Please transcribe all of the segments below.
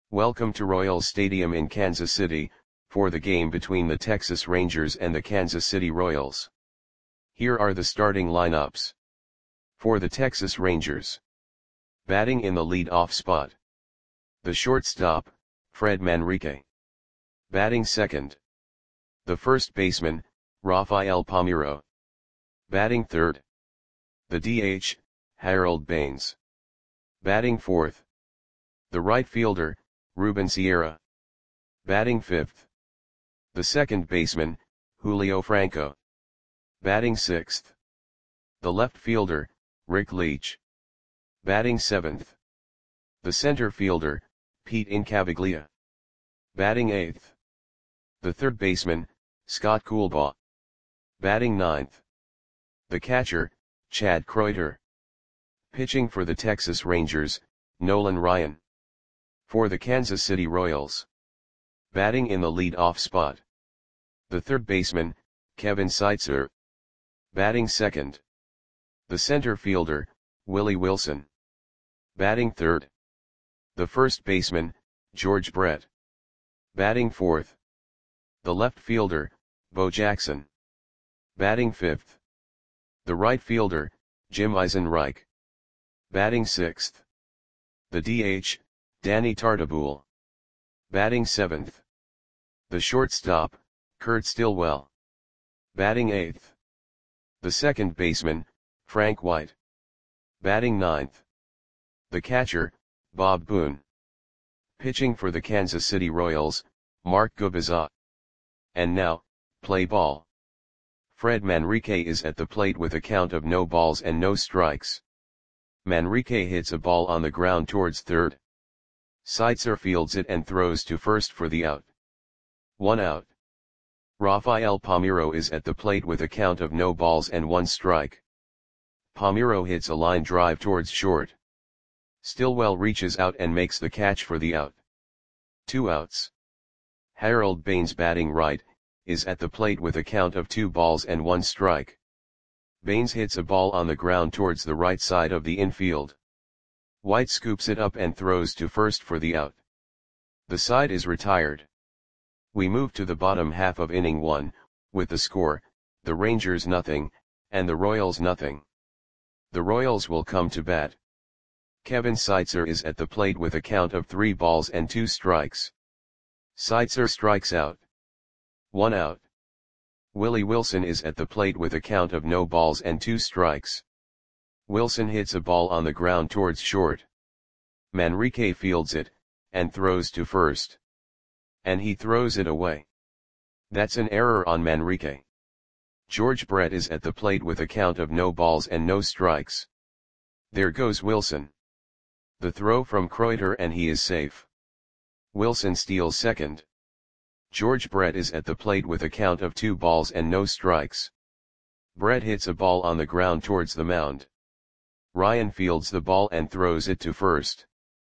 Welcome to Royals Stadium in Kansas City, for the game between the Texas Rangers and the Kansas City Royals. Here are the starting lineups. For the Texas Rangers. Batting in the lead-off spot. The shortstop, Fred Manrique. Batting second. The first baseman, Rafael Palmeiro. Batting third. The DH, Harold Baines. Batting fourth. The right fielder, Ruben Sierra. Batting fifth. The second baseman, Julio Franco. Batting sixth. The left fielder, Rick Leach. Batting seventh. The center fielder, Pete Incaviglia. Batting eighth. The third baseman, Scott Coolbaugh. Batting ninth. The catcher, Chad Kreuter. Pitching for the Texas Rangers, Nolan Ryan. For the Kansas City Royals. Batting in the lead-off spot. The third baseman, Kevin Seitzer. Batting second. The center fielder, Willie Wilson. Batting third. The first baseman, George Brett. Batting fourth. The left fielder, Bo Jackson. Batting fifth. The right fielder, Jim Eisenreich. Batting sixth. The DH, Danny Tartabull. Batting seventh. The shortstop, Kurt Stillwell. Batting eighth. The second baseman, Frank White. Batting ninth. The catcher, Bob Boone. Pitching for the Kansas City Royals, Mark Gubicza. And now, play ball. Fred Manrique is at the plate with a count of no balls and no strikes. Manrique hits a ball on the ground towards third. Seitzer fields it and throws to first for the out. 1 out. Rafael Palmeiro is at the plate with a count of no balls and 1 strike. Palmeiro hits a line drive towards short. Stillwell reaches out and makes the catch for the out. 2 outs. Harold Baines, batting right, is at the plate with a count of 2 balls and 1 strike. Baines hits a ball on the ground towards the right side of the infield. White scoops it up and throws to first for the out. The side is retired. We move to the bottom half of inning 1, with the score, the Rangers nothing, and the Royals nothing. The Royals will come to bat. Kevin Seitzer is at the plate with a count of 3 balls and 2 strikes. Seitzer strikes out. 1 out. Willie Wilson is at the plate with a count of no balls and 2 strikes. Wilson hits a ball on the ground towards short. Manrique fields it, and throws to first. And he throws it away. That's an error on Manrique. George Brett is at the plate with a count of no balls and no strikes. There goes Wilson. The throw from Kreuter and he is safe. Wilson steals second. George Brett is at the plate with a count of 2 balls and no strikes. Brett hits a ball on the ground towards the mound. Ryan fields the ball and throws it to first.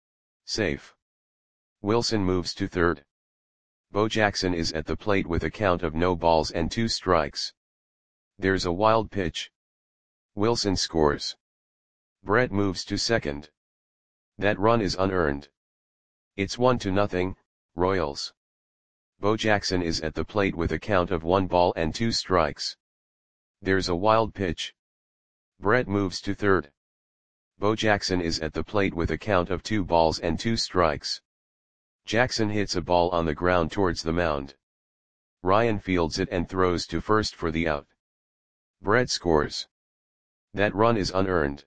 Safe. Wilson moves to third. Bo Jackson is at the plate with a count of no balls and 2 strikes. There's a wild pitch. Wilson scores. Brett moves to second. That run is unearned. It's 1-0, Royals. Bo Jackson is at the plate with a count of 1 ball and 2 strikes. There's a wild pitch. Brett moves to third. Bo Jackson is at the plate with a count of 2 balls and 2 strikes. Jackson hits a ball on the ground towards the mound. Ryan fields it and throws to first for the out. Brett scores. That run is unearned.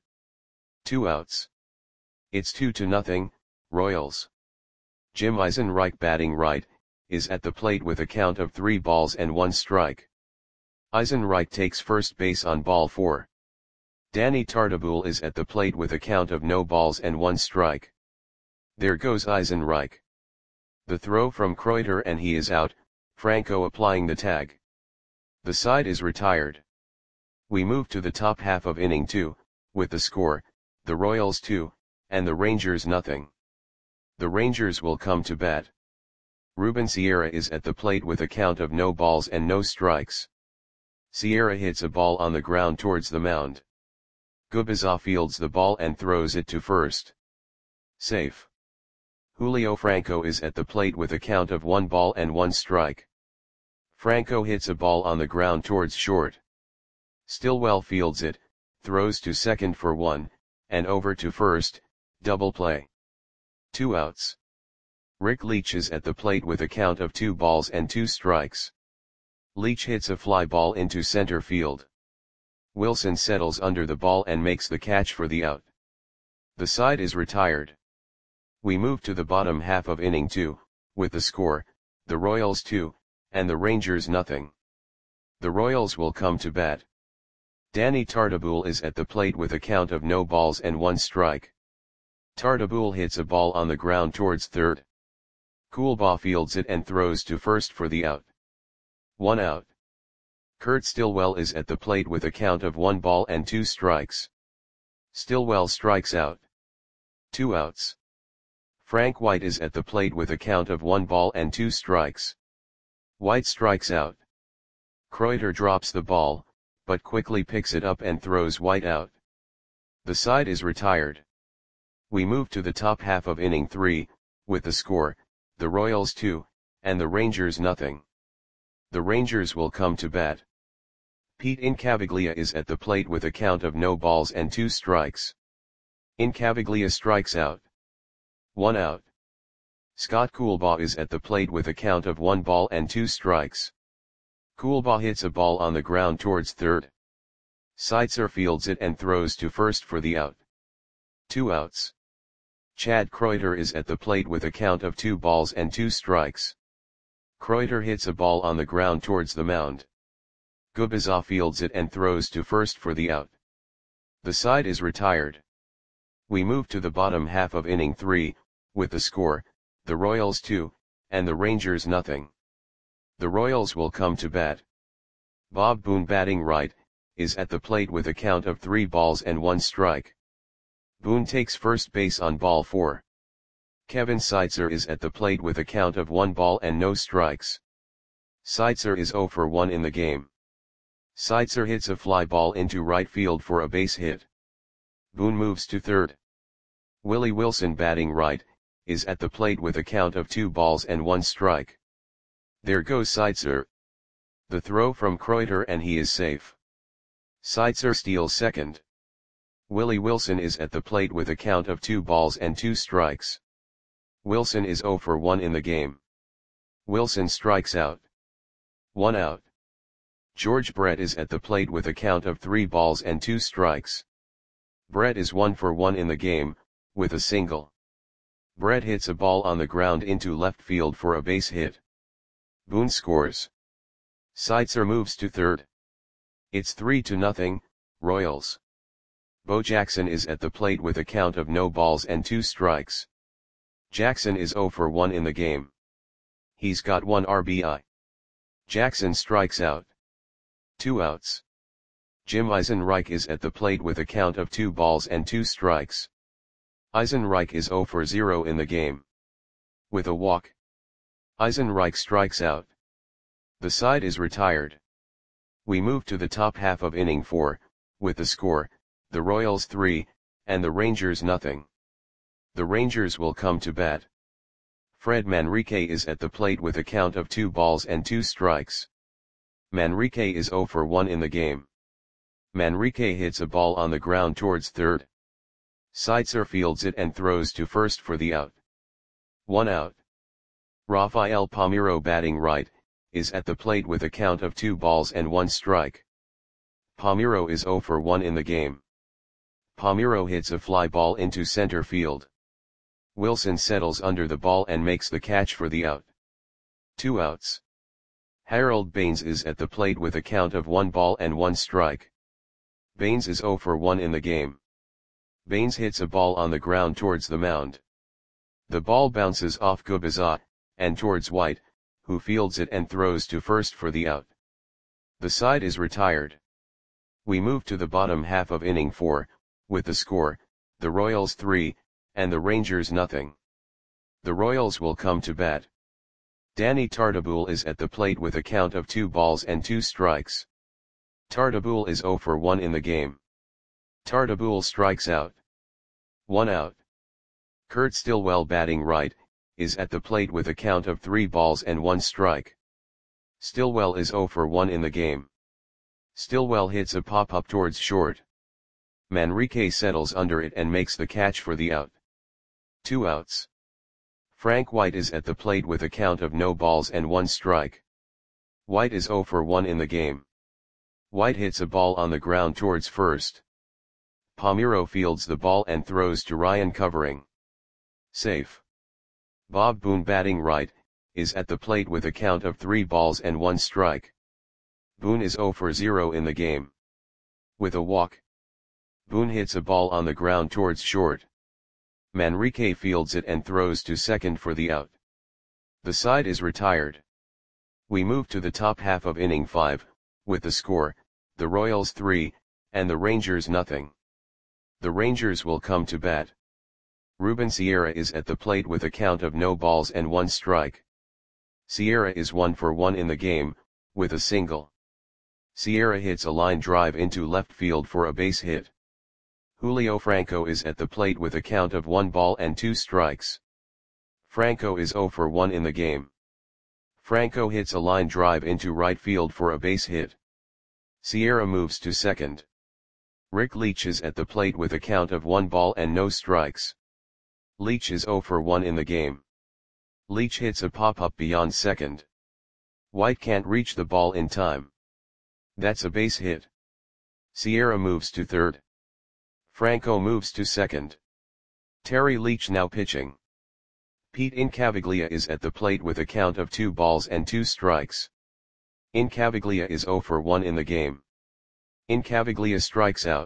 2 outs. It's 2-0, Royals. Jim Eisenreich, batting right, is at the plate with a count of 3 balls and 1 strike. Eisenreich takes first base on ball 4. Danny Tartabull is at the plate with a count of no balls and 1 strike. There goes Eisenreich. The throw from Kreuter and he is out, Franco applying the tag. The side is retired. We move to the top half of inning 2, with the score, the Royals 2, and the Rangers nothing. The Rangers will come to bat. Ruben Sierra is at the plate with a count of no balls and no strikes. Sierra hits a ball on the ground towards the mound. Gubicza fields the ball and throws it to first. Safe. Julio Franco is at the plate with a count of 1 ball and 1 strike. Franco hits a ball on the ground towards short. Stillwell fields it, throws to second for 1, and over to first, double play. 2 outs. Rick Leach is at the plate with a count of 2 balls and 2 strikes. Leach hits a fly ball into center field. Wilson settles under the ball and makes the catch for the out. The side is retired. We move to the bottom half of inning 2, with the score, the Royals 2, and the Rangers nothing. The Royals will come to bat. Danny Tartabull is at the plate with a count of no balls and 1 strike. Tartabull hits a ball on the ground towards third. Coolbaugh fields it and throws to first for the out. 1 out. Kurt Stillwell is at the plate with a count of 1 ball and 2 strikes. Stillwell strikes out. 2 outs. Frank White is at the plate with a count of 1 ball and 2 strikes. White strikes out. Kreuter drops the ball, but quickly picks it up and throws White out. The side is retired. We move to the top half of inning 3, with the score, the Royals 2, and the Rangers nothing. The Rangers will come to bat. Pete Incaviglia is at the plate with a count of no balls and 2 strikes. Incaviglia strikes out. 1 out. Scott Coolbaugh is at the plate with a count of 1 ball and 2 strikes. Coolbaugh hits a ball on the ground towards third. Seitzer fields it and throws to first for the out. 2 outs. Chad Kreuter is at the plate with a count of 2 balls and 2 strikes. Kreuter hits a ball on the ground towards the mound. Gubicza fields it and throws to first for the out. The side is retired. We move to the bottom half of inning 3, with the score, the Royals 2, and the Rangers nothing. The Royals will come to bat. Bob Boone batting right, is at the plate with a count of 3 balls and 1 strike. Boone takes first base on ball 4. Kevin Seitzer is at the plate with a count of 1 ball and no strikes. Seitzer is 0 for 1 in the game. Seitzer hits a fly ball into right field for a base hit. Boone moves to third. Willie Wilson batting right, is at the plate with a count of 2 balls and 1 strike. There goes Seitzer. The throw from Kreuter and he is safe. Seitzer steals second. Willie Wilson is at the plate with a count of 2 balls and 2 strikes. Wilson is 0 for 1 in the game. Wilson strikes out. 1 out. George Brett is at the plate with a count of 3 balls and 2 strikes. Brett is 1 for 1 in the game, with a single. Brett hits a ball on the ground into left field for a base hit. Boone scores. Seitzer moves to third. It's 3-0, Royals. Bo Jackson is at the plate with a count of no balls and 2 strikes. Jackson is 0 for 1 in the game. He's got 1 RBI. Jackson strikes out. 2 outs. Jim Eisenreich is at the plate with a count of 2 balls and 2 strikes. Eisenreich is 0 for 0 in the game. With a walk. Eisenreich strikes out. The side is retired. We move to the top half of inning 4, with the score, the Royals 3, and the Rangers nothing. The Rangers will come to bat. Fred Manrique is at the plate with a count of 2 balls and 2 strikes. Manrique is 0 for 1 in the game. Manrique hits a ball on the ground towards third. Seitzer fields it and throws to first for the out. 1 out. Rafael Palmeiro batting right, is at the plate with a count of 2 balls and 1 strike. Palmeiro is 0 for 1 in the game. Palmeiro hits a fly ball into center field. Wilson settles under the ball and makes the catch for the out. 2 outs. Harold Baines is at the plate with a count of 1 ball and 1 strike. Baines is 0 for 1 in the game. Baines hits a ball on the ground towards the mound. The ball bounces off Gubicza, and towards White, who fields it and throws to first for the out. The side is retired. We move to the bottom half of inning 4, with the score, the Royals 3, and the Rangers nothing. The Royals will come to bat. Danny Tartabull is at the plate with a count of 2 balls and 2 strikes. Tartabull is 0 for 1 in the game. Tartabull strikes out. 1 out. Kurt Stillwell batting right, is at the plate with a count of 3 balls and 1 strike. Stillwell is 0 for 1 in the game. Stillwell hits a pop-up towards short. Manrique settles under it and makes the catch for the out. 2 outs. Frank White is at the plate with a count of no balls and 1 strike. White is 0 for 1 in the game. White hits a ball on the ground towards first. Palmeiro fields the ball and throws to Ryan covering. Safe. Bob Boone batting right, is at the plate with a count of 3 balls and 1 strike. Boone is 0 for 0 in the game. With a walk. Boone hits a ball on the ground towards short. Manrique fields it and throws to second for the out. The side is retired. We move to the top half of inning 5, with the score, the Royals 3, and the Rangers nothing. The Rangers will come to bat. Ruben Sierra is at the plate with a count of no balls and 1 strike. Sierra is 1 for 1 in the game, with a single. Sierra hits a line drive into left field for a base hit. Julio Franco is at the plate with a count of 1 ball and 2 strikes. Franco is 0 for 1 in the game. Franco hits a line drive into right field for a base hit. Sierra moves to second. Rick Leach is at the plate with a count of 1 ball and no strikes. Leach is 0 for 1 in the game. Leach hits a pop-up beyond second. White can't reach the ball in time. That's a base hit. Sierra moves to third. Franco moves to second. Terry Leach now pitching. Pete Incaviglia is at the plate with a count of 2 balls and 2 strikes. Incaviglia is 0 for 1 in the game. Incaviglia strikes out.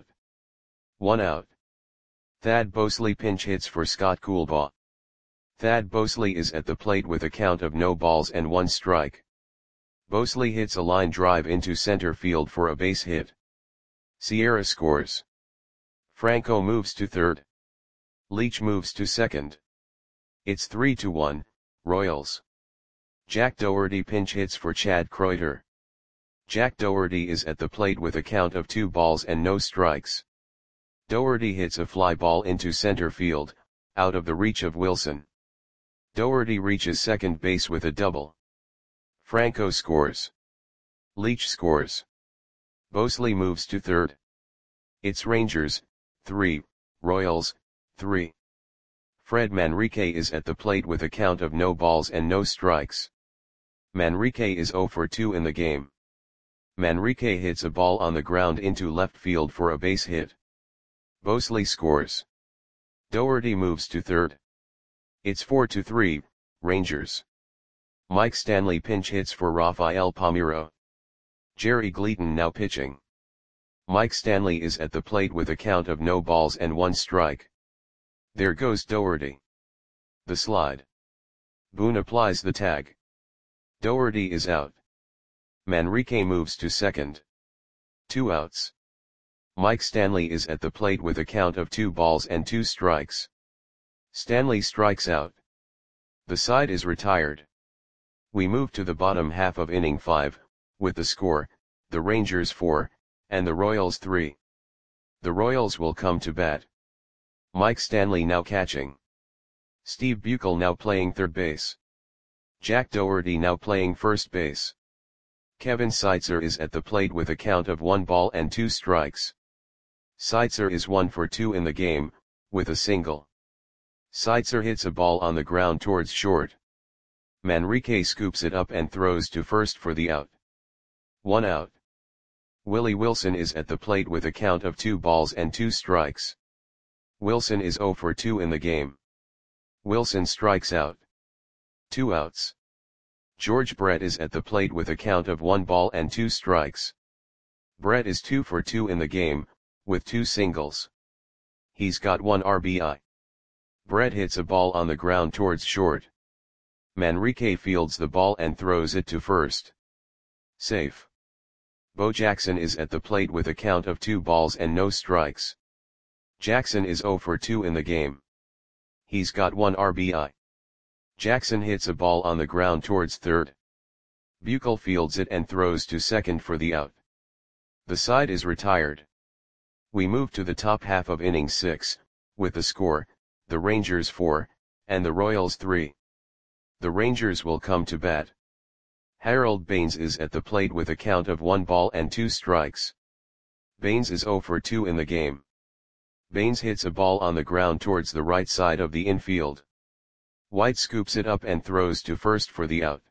1 out. Thad Bosley pinch hits for Scott Coolbaugh. Thad Bosley is at the plate with a count of no balls and 1 strike. Bosley hits a line drive into center field for a base hit. Sierra scores. Franco moves to third. Leach moves to second. It's 3-1, Royals. Jack Dougherty pinch hits for Chad Kreuter. Jack Dougherty is at the plate with a count of 2 balls and no strikes. Dougherty hits a fly ball into center field, out of the reach of Wilson. Dougherty reaches second base with a double. Franco scores. Leach scores. Bosley moves to third. It's Rangers, 3, Royals, 3. Fred Manrique is at the plate with a count of no balls and no strikes. Manrique is 0 for 2 in the game. Manrique hits a ball on the ground into left field for a base hit. Bosley scores. Dougherty moves to third. It's 4-3, Rangers. Mike Stanley pinch hits for Rafael Palmeiro. Jerry Gleaton now pitching. Mike Stanley is at the plate with a count of no balls and 1 strike. There goes Dougherty. The slide. Boone applies the tag. Dougherty is out. Manrique moves to second. 2 outs. Mike Stanley is at the plate with a count of 2 balls and 2 strikes. Stanley strikes out. The side is retired. We move to the bottom half of inning 5, with the score, the Rangers 4, and the Royals 3. The Royals will come to bat. Mike Stanley now catching. Steve Buechel now playing third base. Jack Dougherty now playing first base. Kevin Seitzer is at the plate with a count of 1 ball and 2 strikes. Seitzer is 1 for 2 in the game, with a single. Seitzer hits a ball on the ground towards short. Manrique scoops it up and throws to first for the out. 1 out. Willie Wilson is at the plate with a count of 2 balls and 2 strikes. Wilson is 0 for 2 in the game. Wilson strikes out. 2 outs. George Brett is at the plate with a count of 1 ball and 2 strikes. Brett is 2 for 2 in the game, with 2 singles. He's got 1 RBI. Brett hits a ball on the ground towards short. Manrique fields the ball and throws it to first. Safe. Bo Jackson is at the plate with a count of 2 balls and no strikes. Jackson is 0 for 2 in the game. He's got 1 RBI. Jackson hits a ball on the ground towards third. Buechel fields it and throws to second for the out. The side is retired. We move to the top half of inning 6, with the score, the Rangers 4, and the Royals 3. The Rangers will come to bat. Harold Baines is at the plate with a count of 1 ball and 2 strikes. Baines is 0 for 2 in the game. Baines hits a ball on the ground towards the right side of the infield. White scoops it up and throws to first for the out.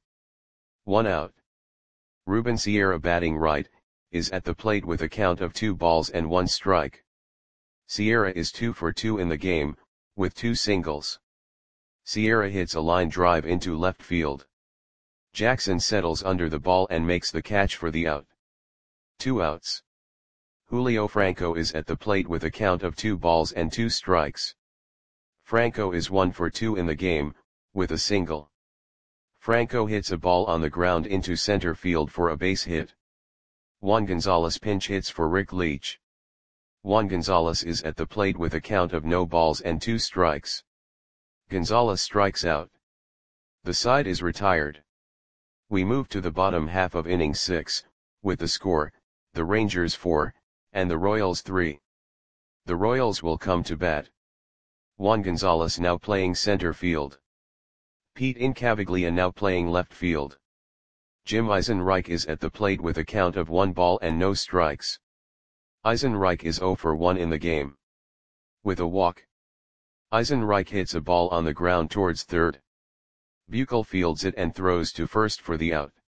1 out. Ruben Sierra, batting right, is at the plate with a count of 2 balls and 1 strike. Sierra is 2 for 2 in the game, with 2 singles. Sierra hits a line drive into left field. Jackson settles under the ball and makes the catch for the out. 2 outs. Julio Franco is at the plate with a count of 2 balls and 2 strikes. Franco is 1 for 2 in the game, with a single. Franco hits a ball on the ground into center field for a base hit. Juan Gonzalez pinch hits for Rick Leach. Juan Gonzalez is at the plate with a count of no balls and 2 strikes. Gonzalez strikes out. The side is retired. We move to the bottom half of inning 6, with the score, the Rangers 4, and the Royals 3. The Royals will come to bat. Juan Gonzalez now playing center field. Pete Incaviglia now playing left field. Jim Eisenreich is at the plate with a count of 1 ball and no strikes. Eisenreich is 0 for 1 in the game. With a walk. Eisenreich hits a ball on the ground towards third. Buechel fields it and throws to first for the out.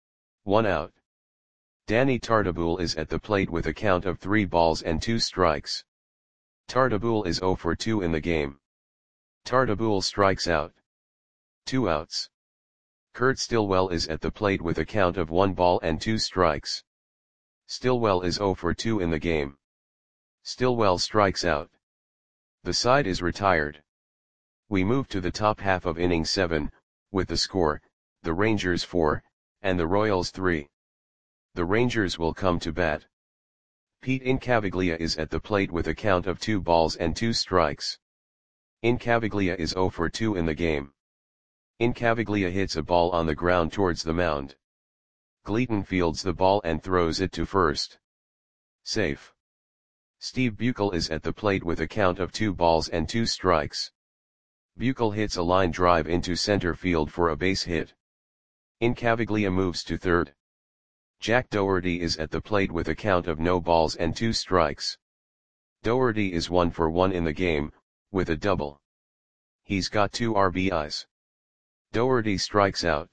1 out. Danny Tartabull is at the plate with a count of 3 balls and 2 strikes. Tartabull is 0 for 2 in the game. Tartabull strikes out. 2 outs. Kurt Stillwell is at the plate with a count of 1 ball and 2 strikes. Stillwell is 0 for 2 in the game. Stillwell strikes out. The side is retired. We move to the top half of inning 7, with the score, the Rangers 4, and the Royals 3. The Rangers will come to bat. Pete Incaviglia is at the plate with a count of 2 balls and 2 strikes. Incaviglia is 0 for 2 in the game. Incaviglia hits a ball on the ground towards the mound. Gleaton fields the ball and throws it to first. Safe. Steve Buechel is at the plate with a count of 2 balls and 2 strikes. Buechel hits a line drive into center field for a base hit. Incaviglia moves to third. Jack Doherty is at the plate with a count of no balls and 2 strikes. Doherty is 1 for 1 in the game, with a double. He's got 2 RBIs. Doherty strikes out.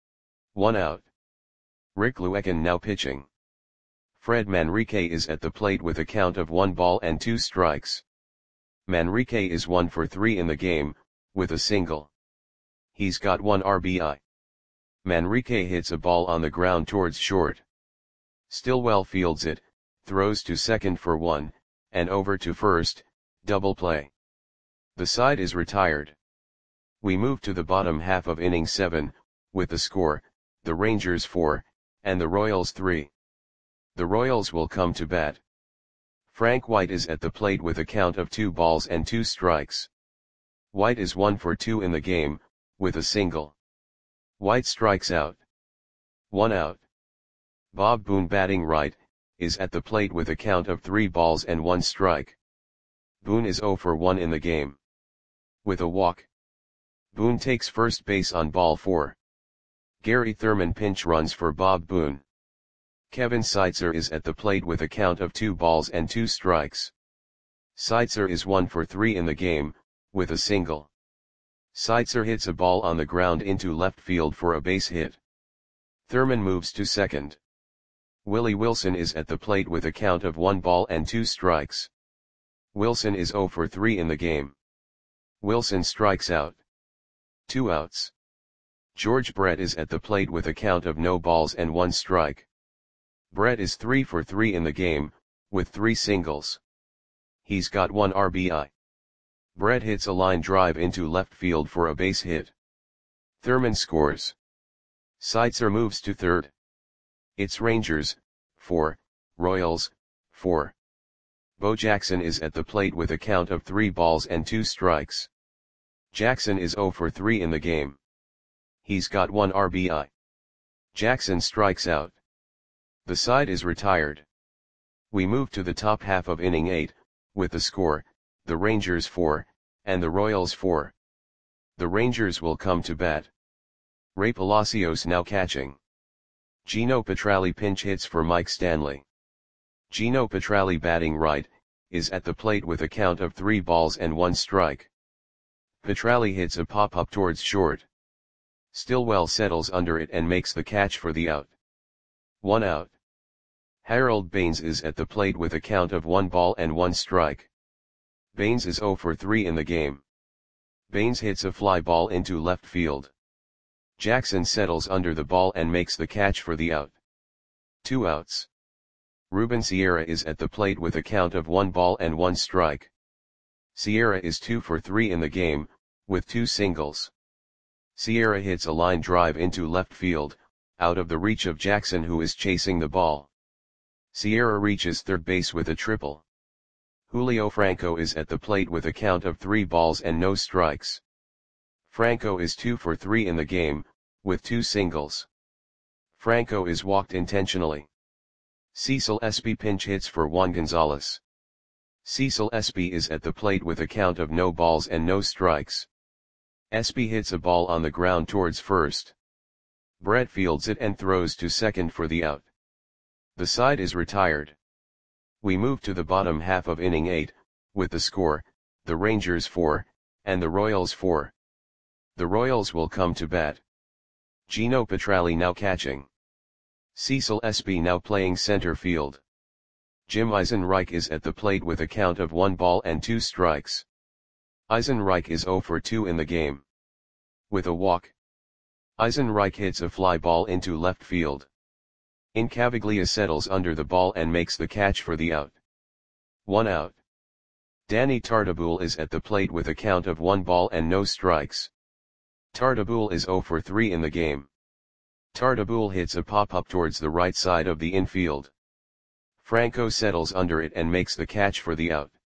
1 out. Rick Luekin now pitching. Fred Manrique is at the plate with a count of 1 ball and 2 strikes. Manrique is 1 for 3 in the game, with a single. He's got 1 RBI. Manrique hits a ball on the ground towards short. Stillwell fields it, throws to second for 1, and over to first, double play. The side is retired. We move to the bottom half of inning 7, with the score, the Rangers 4, and the Royals 3. The Royals will come to bat. Frank White is at the plate with a count of 2 balls and 2 strikes. White is 1 for 2 in the game, with a single. White strikes out. 1 out. Bob Boone, batting right, is at the plate with a count of 3 balls and 1 strike. Boone is 0 for 1 in the game. With a walk. Boone takes first base on ball 4. Gary Thurman pinch runs for Bob Boone. Kevin Seitzer is at the plate with a count of 2 balls and 2 strikes. Seitzer is 1 for 3 in the game, with a single. Seitzer hits a ball on the ground into left field for a base hit. Thurman moves to second. Willie Wilson is at the plate with a count of 1 ball and 2 strikes. Wilson is 0 for 3 in the game. Wilson strikes out. 2 outs. George Brett is at the plate with a count of no balls and 1 strike. Brett is 3 for 3 in the game, with 3 singles. He's got 1 RBI. Brett hits a line drive into left field for a base hit. Thurman scores. Seitzer moves to third. It's Rangers, 4, Royals, 4. Bo Jackson is at the plate with a count of 3 balls and 2 strikes. Jackson is 0 for 3 in the game. He's got 1 RBI. Jackson strikes out. The side is retired. We move to the top half of inning 8, with the score, the Rangers 4, and the Royals 4. The Rangers will come to bat. Ray Palacios now catching. Gino Petralli pinch hits for Mike Stanley. Gino Petralli batting right, is at the plate with a count of 3 balls and 1 strike. Petralli hits a pop-up towards short. Stillwell settles under it and makes the catch for the out. 1 out. Harold Baines is at the plate with a count of 1 ball and 1 strike. Baines is 0 for 3 in the game. Baines hits a fly ball into left field. Jackson settles under the ball and makes the catch for the out. 2 outs. Ruben Sierra is at the plate with a count of 1 ball and 1 strike. Sierra is 2 for 3 in the game, with 2 singles. Sierra hits a line drive into left field, out of the reach of Jackson who is chasing the ball. Sierra reaches third base with a triple. Julio Franco is at the plate with a count of 3 balls and no strikes. Franco is 2 for 3 in the game, with 2 singles. Franco is walked intentionally. Cecil Espy pinch hits for Juan Gonzalez. Cecil Espy is at the plate with a count of no balls and no strikes. Espy hits a ball on the ground towards first. Brett fields it and throws to second for the out. The side is retired. We move to the bottom half of inning 8, with the score, the Rangers 4, and the Royals 4. The Royals will come to bat. Gino Petralli now catching. Cecil Espy now playing center field. Jim Eisenreich is at the plate with a count of 1 ball and 2 strikes. Eisenreich is 0 for 2 in the game. With a walk. Eisenreich hits a fly ball into left field. Incaviglia settles under the ball and makes the catch for the out. 1 out. Danny Tartabull is at the plate with a count of 1 ball and no strikes. Tartabull is 0 for 3 in the game. Tartabull hits a pop-up towards the right side of the infield. Franco settles under it and makes the catch for the out.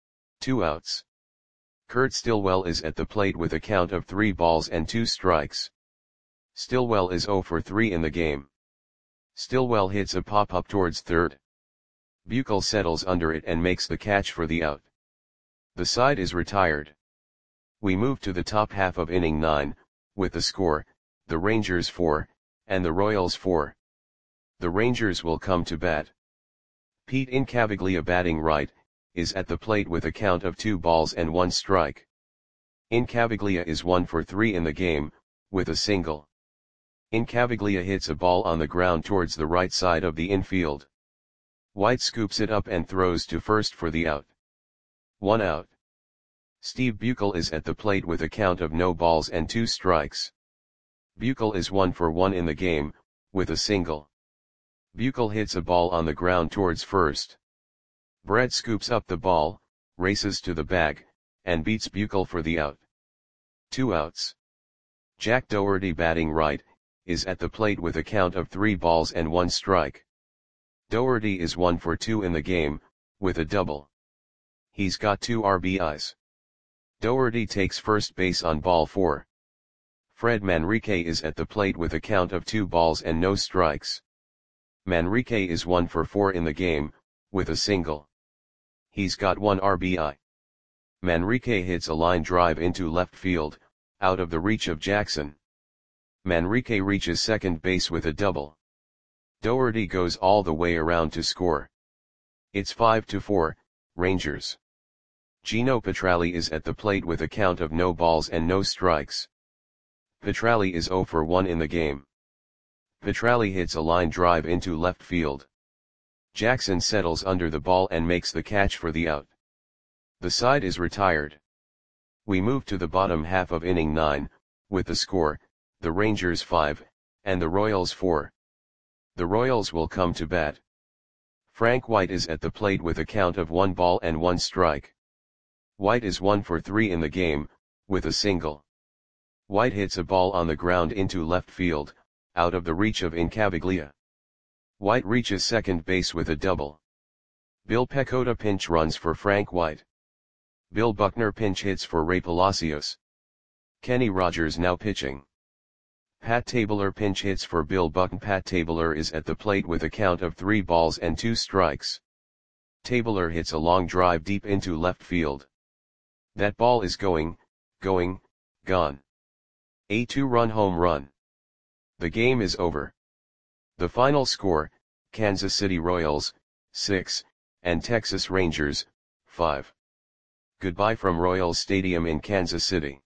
2 outs. Kurt Stillwell is at the plate with a count of 3 balls and 2 strikes. Stillwell is 0 for 3 in the game. Stillwell hits a pop-up towards third. Buechel settles under it and makes the catch for the out. The side is retired. We move to the top half of inning 9, with the score, the Rangers 4, and the Royals 4. The Rangers will come to bat. Pete Incaviglia batting right, is at the plate with a count of 2 balls and 1 strike. Incaviglia is 1 for 3 in the game, with a single. Incaviglia hits a ball on the ground towards the right side of the infield. White scoops it up and throws to first for the out. 1 out. Steve Buechel is at the plate with a count of no balls and 2 strikes. Buechel is 1 for 1 in the game, with a single. Buechel hits a ball on the ground towards first. Brett scoops up the ball, races to the bag, and beats Buechel for the out. 2 outs. Jack Doherty batting right, is at the plate with a count of 3 balls and 1 strike. Doherty is 1 for 2 in the game, with a double. He's got 2 RBIs. Doherty takes first base on ball 4. Fred Manrique is at the plate with a count of 2 balls and no strikes. Manrique is 1 for 4 in the game, with a single. He's got 1 RBI. Manrique hits a line drive into left field, out of the reach of Jackson. Manrique reaches second base with a double. Doherty goes all the way around to score. It's 5-4, Rangers. Gino Petralli is at the plate with a count of no balls and no strikes. Petralli is 0 for 1 in the game. Petralli hits a line drive into left field. Jackson settles under the ball and makes the catch for the out. The side is retired. We move to the bottom half of inning 9, with the score, the Rangers 5, and the Royals 4. The Royals will come to bat. Frank White is at the plate with a count of 1 ball and 1 strike. White is 1 for 3 in the game, with a single. White hits a ball on the ground into left field, out of the reach of Incaviglia. White reaches second base with a double. Bill Pecota pinch runs for Frank White. Bill Buckner pinch hits for Ray Palacios. Kenny Rogers now pitching. Pat Tabler pinch hits for Bill Buckner. Pat Tabler is at the plate with a count of 3 balls and 2 strikes. Tabler hits a long drive deep into left field. That ball is gone. A 2-run home run. The game is over. The final score, Kansas City Royals, 6, and Texas Rangers, 5. Goodbye from Royals Stadium in Kansas City.